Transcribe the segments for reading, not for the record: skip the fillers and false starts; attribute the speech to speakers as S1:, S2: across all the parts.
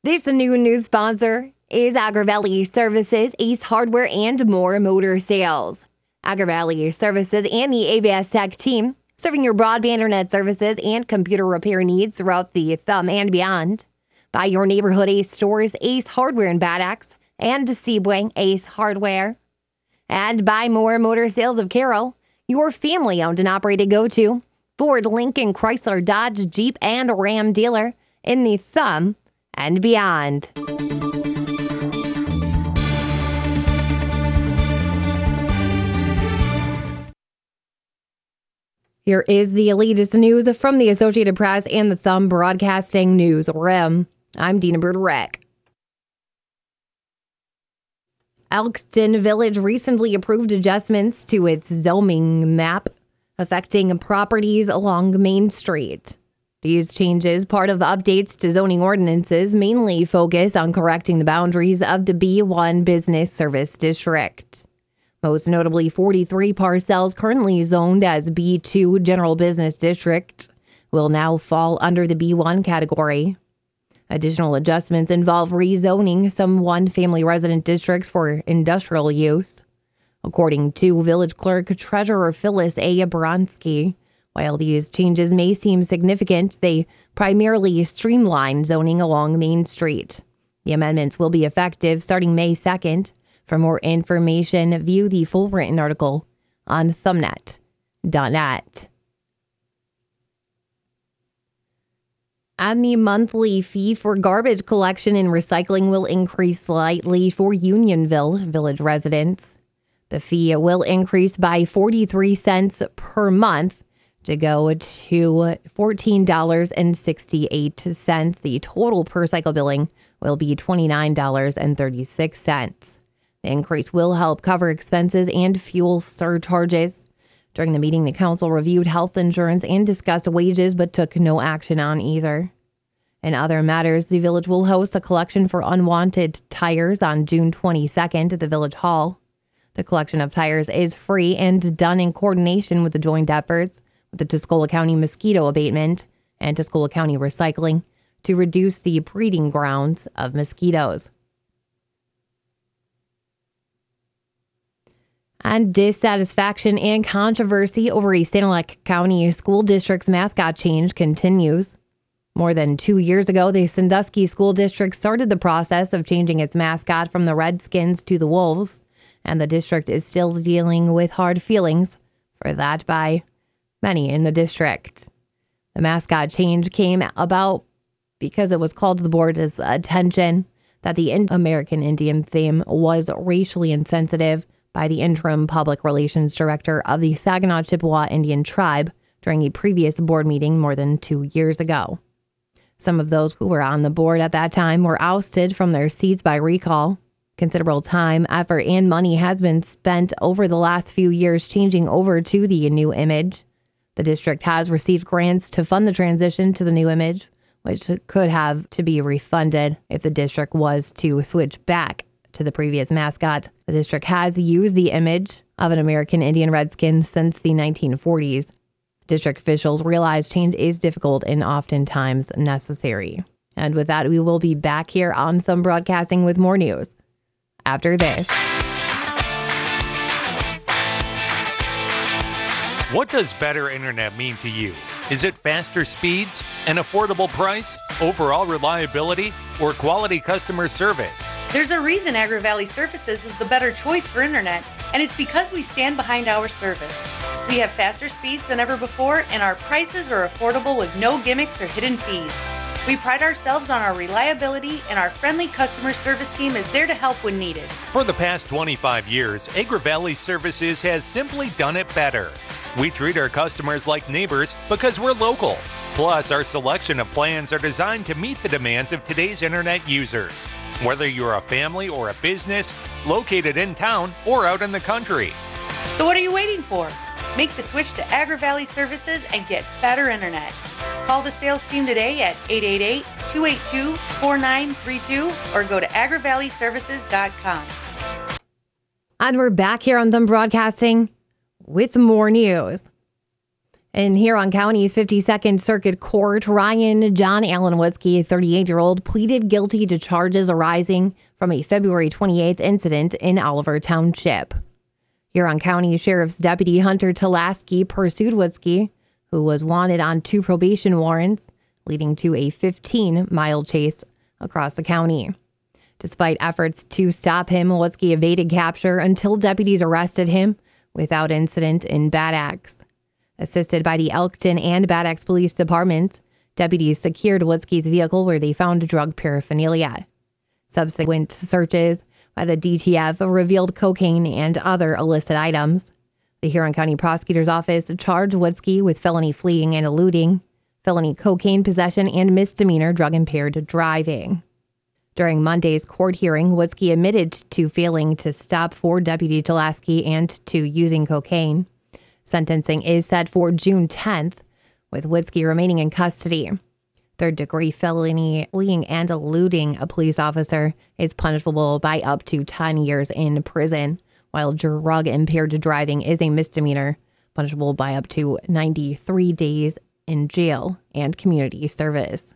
S1: This new news sponsor is AgriValley Services, Ace Hardware, and More Motor Sales. AgriValley Services and the AVS Tech team serving your broadband internet services and computer repair needs throughout the Thumb and beyond. By your neighborhood Ace stores, Ace Hardware in Bad Axe, and Sebring, Ace Hardware. And by More Motor Sales of Carroll, your family-owned and operated go-to Ford, Lincoln, Chrysler, Dodge, Jeep, and Ram dealer in the Thumb and beyond. Here is the latest news from the Associated Press and the Thumb Broadcasting Newsroom. I'm Dina Berderek. Elkton Village recently approved adjustments to its zoning map affecting properties along Main Street. These changes, part of updates to zoning ordinances, mainly focus on correcting the boundaries of the B1 Business Service District. Most notably, 43 parcels currently zoned as B2 General Business District will now fall under the B1 category. Additional adjustments involve rezoning some one-family resident districts for industrial use. According to Village Clerk Treasurer Phyllis A. Bronsky, while these changes may seem significant, they primarily streamline zoning along Main Street. The amendments will be effective starting May 2nd. For more information, view the full written article on thumbnet.net. And the monthly fee for garbage collection and recycling will increase slightly for Unionville Village residents. The fee will increase by 43 cents per month to go to $14.68. The total per cycle billing will be $29.36. The increase will help cover expenses and fuel surcharges. During the meeting, the council reviewed health insurance and discussed wages, but took no action on either. In other matters, the village will host a collection for unwanted tires on June 22nd at the Village Hall. The collection of tires is free and done in coordination with the joint efforts with the Tuscola County Mosquito Abatement and Tuscola County Recycling to reduce the breeding grounds of mosquitoes. And dissatisfaction and controversy over a Stanislaus County School District's mascot change continues. More than 2 years ago, the Sandusky School District started the process of changing its mascot from the Redskins to the Wolves, and the district is still dealing with hard feelings for that by many in the district. The mascot change came about because it was called to the board's attention that the American Indian theme was racially insensitive by the interim public relations director of the Saginaw Chippewa Indian tribe during a previous board meeting more than 2 years ago. Some of those who were on the board at that time were ousted from their seats by recall. Considerable time, effort, and money has been spent over the last few years changing over to the new image. The district has received grants to fund the transition to the new image, which could have to be refunded if the district was to switch back to the previous mascot. The district has used the image of an American Indian Redskin since the 1940s. District officials realize change is difficult and oftentimes necessary. And with that, we will be back here on Thumb Broadcasting with more news after this.
S2: What does better internet mean to you? Is it faster speeds, an affordable price, overall reliability, or quality customer service?
S3: There's a reason AgriValley Services is the better choice for internet, and it's because we stand behind our service. We have faster speeds than ever before, and our prices are affordable with no gimmicks or hidden fees. We pride ourselves on our reliability, and our friendly customer service team is there to help when needed.
S2: For the past 25 years, AgriValley Services has simply done it better. We treat our customers like neighbors because we're local. Plus, our selection of plans are designed to meet the demands of today's internet users. Whether you're a family or a business, located in town or out in the country.
S3: So what are you waiting for? Make the switch to AgriValley Services and get better internet. Call the sales team today at 888-282-4932 or go to agrivalleyservices.com.
S1: And we're back here on Thumb Broadcasting with more news. In Huron County's 52nd Circuit Court, Ryan John Allen Witzke, a 38-year-old, pleaded guilty to charges arising from a February 28th incident in Oliver Township. Huron County Sheriff's Deputy Hunter Talaski pursued Witzke, who was wanted on 2 probation warrants, leading to a 15-mile chase across the county. Despite efforts to stop him, Witzke evaded capture until deputies arrested him without incident in Bad Axe. Assisted by the Elkton and Bad Axe Police Departments, deputies secured Witzke's vehicle where they found drug paraphernalia. Subsequent searches by the DTF revealed cocaine and other illicit items. The Huron County Prosecutor's Office charged Witzke with felony fleeing and eluding, felony cocaine possession, and misdemeanor drug-impaired driving. During Monday's court hearing, Witzke admitted to failing to stop for Deputy Talaski and to using cocaine. Sentencing is set for June 10th, with Witzke remaining in custody. Third-degree felony fleeing and eluding a police officer is punishable by up to 10 years in prison, while drug-impaired driving is a misdemeanor, punishable by up to 93 days in jail and community service.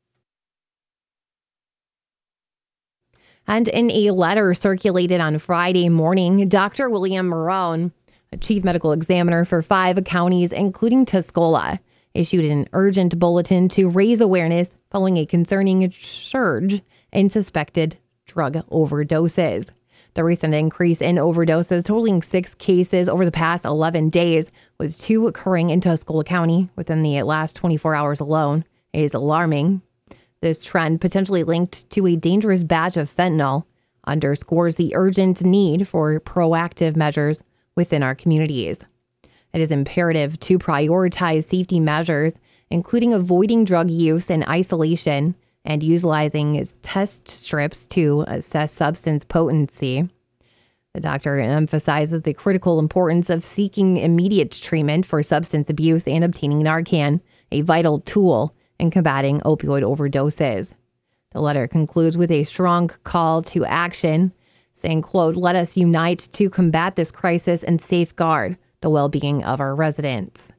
S1: And in a letter circulated on Friday morning, Dr. William Marone, a chief medical examiner for 5 counties, including Tuscola, issued an urgent bulletin to raise awareness following a concerning surge in suspected drug overdoses. The recent increase in overdoses, totaling 6 cases over the past 11 days, with 2 occurring in Tuscola County within the last 24 hours alone, is alarming. This trend, potentially linked to a dangerous batch of fentanyl, underscores the urgent need for proactive measures within our communities. It is imperative to prioritize safety measures, including avoiding drug use in isolation and utilizing test strips to assess substance potency. The doctor emphasizes the critical importance of seeking immediate treatment for substance abuse and obtaining Narcan, a vital tool in combating opioid overdoses. The letter concludes with a strong call to action, saying, quote, "Let us unite to combat this crisis and safeguard the well-being of our residents."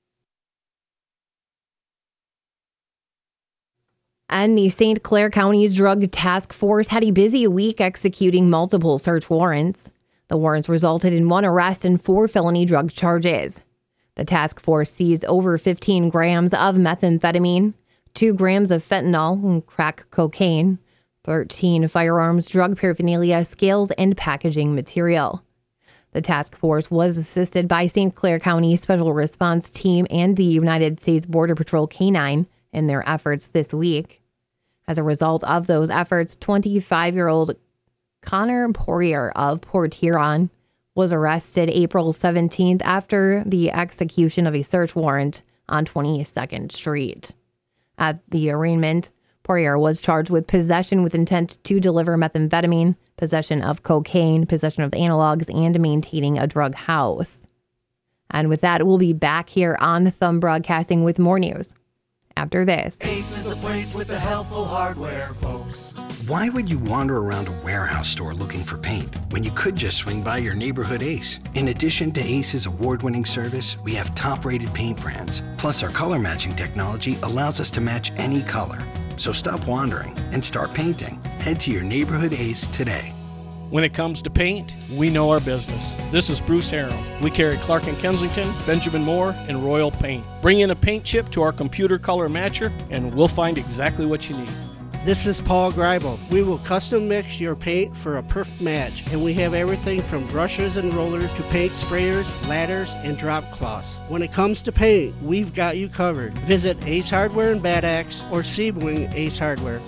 S1: And the St. Clair County's Drug Task Force had a busy week executing multiple search warrants. The warrants resulted in 1 arrest and 4 felony drug charges. The task force seized over 15 grams of methamphetamine, 2 grams of fentanyl and crack cocaine, 13 firearms, drug paraphernalia, scales, and packaging material. The task force was assisted by St. Clair County Special Response Team and the United States Border Patrol K-9 in their efforts this week. As a result of those efforts, 25-year-old Connor Poirier of Port Huron was arrested April 17th after the execution of a search warrant on 22nd Street. At the arraignment, Poirier was charged with possession with intent to deliver methamphetamine, possession of cocaine, possession of analogs, and maintaining a drug house. And with that, we'll be back here on Thumb Broadcasting with more news after this.
S4: Ace is the place with the helpful hardware, folks.
S5: Why would you wander around a warehouse store looking for paint when you could just swing by your neighborhood Ace? In addition to Ace's award-winning service, we have top-rated paint brands. Plus, our color matching technology allows us to match any color. So stop wandering and start painting. Head to your neighborhood Ace today.
S6: When it comes to paint, we know our business. This is Bruce Harrell. We carry Clark & Kensington, Benjamin Moore, and Royal Paint. Bring in a paint chip to our computer color matcher, and we'll find exactly what you need.
S7: This is Paul Greibel. We will custom mix your paint for a perfect match, and we have everything from brushes and rollers to paint sprayers, ladders, and drop cloths. When it comes to paint, we've got you covered. Visit Ace Hardware in Bad Axe or Sebring Ace Hardware.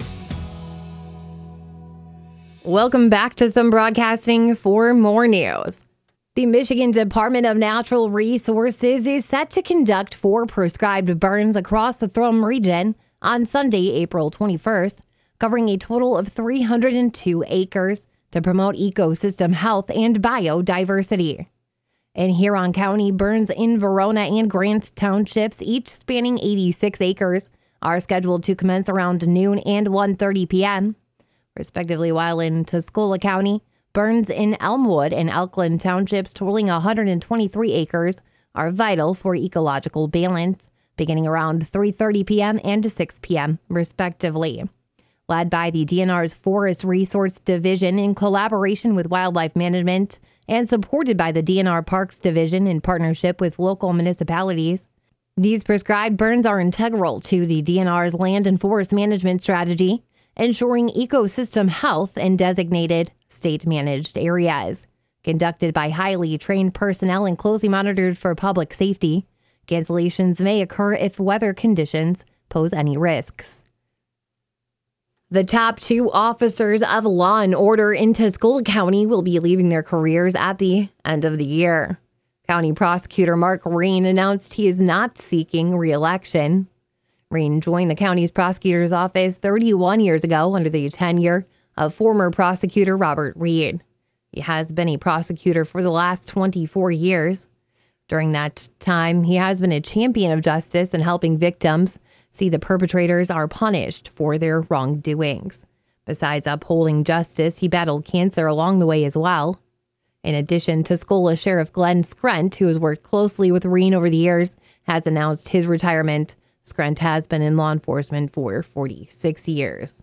S1: Welcome back to Thumb Broadcasting for more news. The Michigan Department of Natural Resources is set to conduct 4 prescribed burns across the Thumb region on Sunday, April 21st, covering a total of 302 acres to promote ecosystem health and biodiversity. In Huron County, burns in Verona and Grant Townships, each spanning 86 acres, are scheduled to commence around noon and 1:30 p.m., respectively, while in Tuscola County, burns in Elmwood and Elkland Townships totaling 123 acres are vital for ecological balance, beginning around 3:30 p.m. and 6 p.m., respectively. Led by the DNR's Forest Resource Division in collaboration with Wildlife Management and supported by the DNR Parks Division in partnership with local municipalities, these prescribed burns are integral to the DNR's land and forest management strategy, ensuring ecosystem health in designated state-managed areas. Conducted by highly trained personnel and closely monitored for public safety, cancellations may occur if weather conditions pose any risks. The top 2 officers of law and order in Tuscola County will be leaving their careers at the end of the year. County Prosecutor Mark Rain announced he is not seeking re-election. Rain joined the county's prosecutor's office 31 years ago under the tenure of former prosecutor Robert Reed. He has been a prosecutor for the last 24 years. During that time, he has been a champion of justice and helping victims see the perpetrators are punished for their wrongdoings. Besides upholding justice, he battled cancer along the way as well. In addition, Tuscola Sheriff Glenn Scrent, who has worked closely with Rain over the years, has announced his retirement. Scrent has been in law enforcement for 46 years.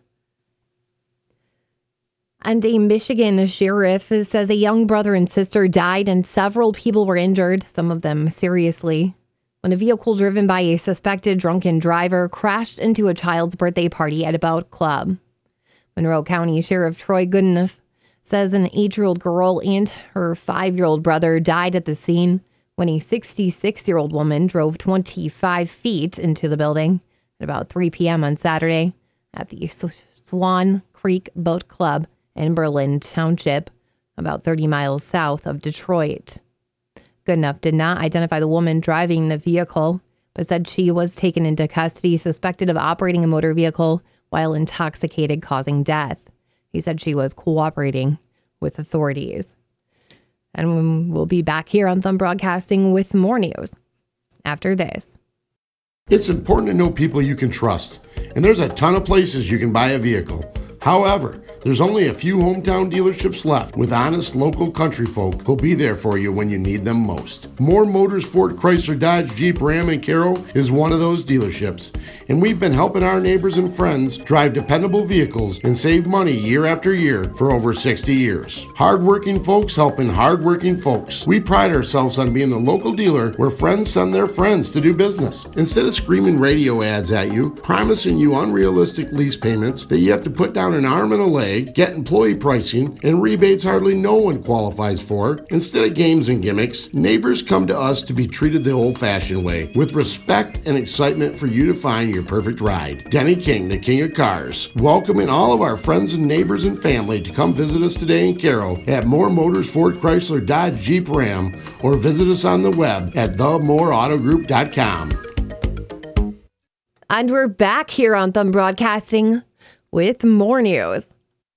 S1: And a Michigan sheriff says a young brother and sister died and several people were injured, some of them seriously, when a vehicle driven by a suspected drunken driver crashed into a child's birthday party at a boat club. Monroe County Sheriff Troy Goodenough says an 8-year-old girl and her 5-year-old brother died at the scene when a 66-year-old woman drove 25 feet into the building at about 3 p.m. on Saturday at the Swan Creek Boat Club in Berlin Township, about 30 miles south of Detroit. Goodenough did not identify the woman driving the vehicle, but said she was taken into custody suspected of operating a motor vehicle while intoxicated, causing death. He said she was cooperating with authorities. And we'll be back here on Thumb Broadcasting with more news after this.
S8: It's important to know people you can trust, and there's a ton of places you can buy a vehicle. However, there's only a few hometown dealerships left with honest local country folk who'll be there for you when you need them most. Moore Motors Ford Chrysler Dodge Jeep Ram and Caro is one of those dealerships, and we've been helping our neighbors and friends drive dependable vehicles and save money year after year for over 60 years. Hardworking folks helping hardworking folks. We pride ourselves on being the local dealer where friends send their friends to do business. Instead of screaming radio ads at you, promising you unrealistic lease payments that you have to put down an arm and a leg, get employee pricing, and rebates hardly no one qualifies for. Instead of games and gimmicks, neighbors come to us to be treated the old-fashioned way, with respect and excitement for you to find your perfect ride. Denny King, the King of Cars, welcoming all of our friends and neighbors and family to come visit us today in Caro at Moore Motors Ford Chrysler Dodge Jeep Ram, or visit us on the web at themooreautogroup.com.
S1: And we're back here on Thumb Broadcasting with more news.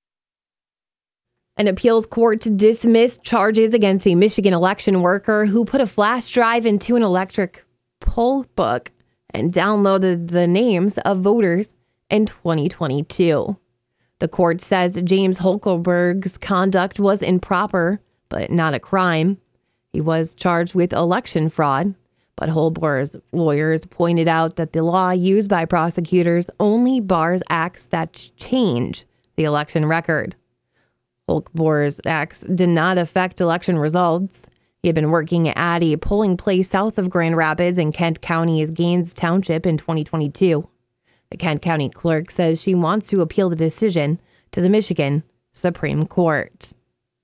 S1: An appeals court dismissed charges against a Michigan election worker who put a flash drive into an electric poll book and downloaded the names of voters in 2022. The court says James Holkelberg's conduct was improper, but not a crime. He was charged with election fraud, but Holberg's lawyers pointed out that the law used by prosecutors only bars acts that change the election record. Holberg's acts did not affect election results. He had been working at a polling place south of Grand Rapids in Kent County's Gaines Township in 2022. The Kent County clerk says she wants to appeal the decision to the Michigan Supreme Court.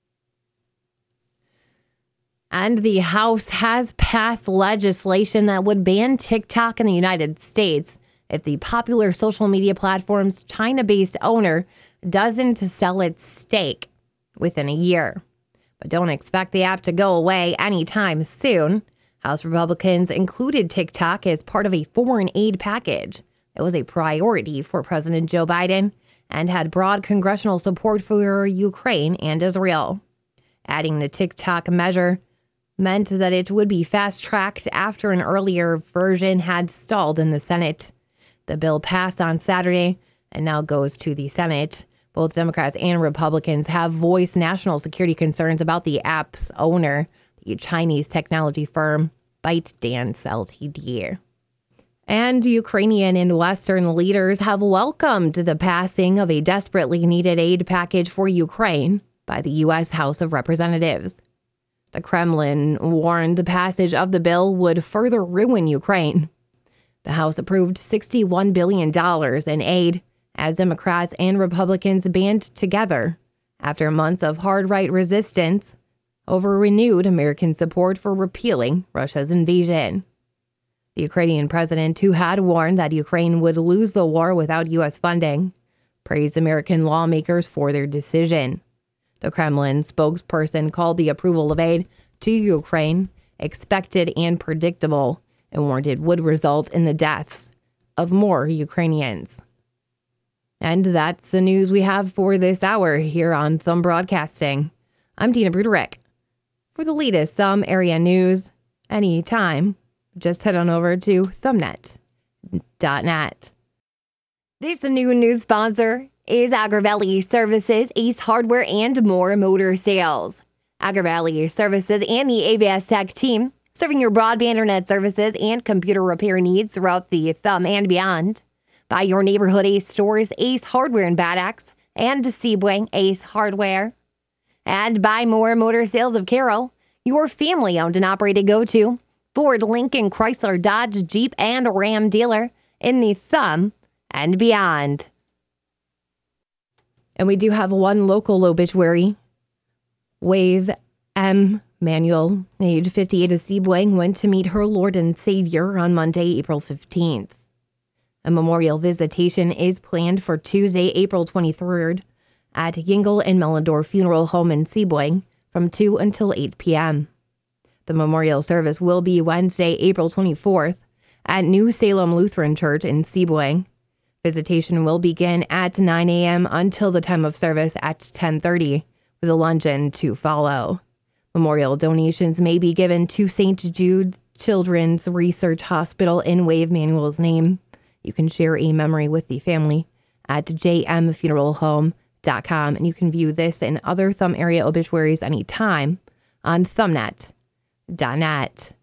S1: And the House has passed legislation that would ban TikTok in the United States if the popular social media platform's China-based owner doesn't sell its stake within a year. But don't expect the app to go away anytime soon. House Republicans included TikTok as part of a foreign aid package that was a priority for President Joe Biden and had broad congressional support for Ukraine and Israel. Adding the TikTok measure meant that it would be fast-tracked after an earlier version had stalled in the Senate. The bill passed on Saturday and now goes to the Senate. Both Democrats and Republicans have voiced national security concerns about the app's owner, the Chinese technology firm ByteDance Ltd. And Ukrainian and Western leaders have welcomed the passing of a desperately needed aid package for Ukraine by the U.S. House of Representatives. The Kremlin warned the passage of the bill would further ruin Ukraine. The House approved $61 billion in aid as Democrats and Republicans band together after months of hard right resistance over renewed American support for repealing Russia's invasion. The Ukrainian president, who had warned that Ukraine would lose the war without U.S. funding, praised American lawmakers for their decision. The Kremlin spokesperson called the approval of aid to Ukraine expected and predictable and warned it would result in the deaths of more Ukrainians. And that's the news we have for this hour here on Thumb Broadcasting. I'm Dina Bruderich. For the latest Thumb area news, anytime, just head on over to thumbnet.net. This new news sponsor is Agri-Valley Services, Ace Hardware, and more motor sales. Agri-Valley Services and the AVS Tech team, serving your broadband internet services and computer repair needs throughout the Thumb and beyond. Buy your neighborhood Ace stores, Ace Hardware in Bad Axe, and Seaboing, Ace Hardware. And buy more motor sales of Carroll, your family-owned and operated go-to Ford, Lincoln, Chrysler, Dodge, Jeep, and Ram dealer in the Thumb and beyond. And we do have one local obituary. Wave M. Manuel, age 58 of Seaboing, went to meet her Lord and Savior on Monday, April 15th. A memorial visitation is planned for Tuesday, April 23rd at Yingle and Mellendorf Funeral Home in Seaboing from 2 until 8 p.m. The memorial service will be Wednesday, April 24th at New Salem Lutheran Church in Seaboing. Visitation will begin at 9 a.m. until the time of service at 10:30, with a luncheon to follow. Memorial donations may be given to St. Jude Children's Research Hospital in Wave Manuel's name. You can share a memory with the family at jmfuneralhome.com, and you can view this and other Thumb area obituaries anytime on thumbnet.net.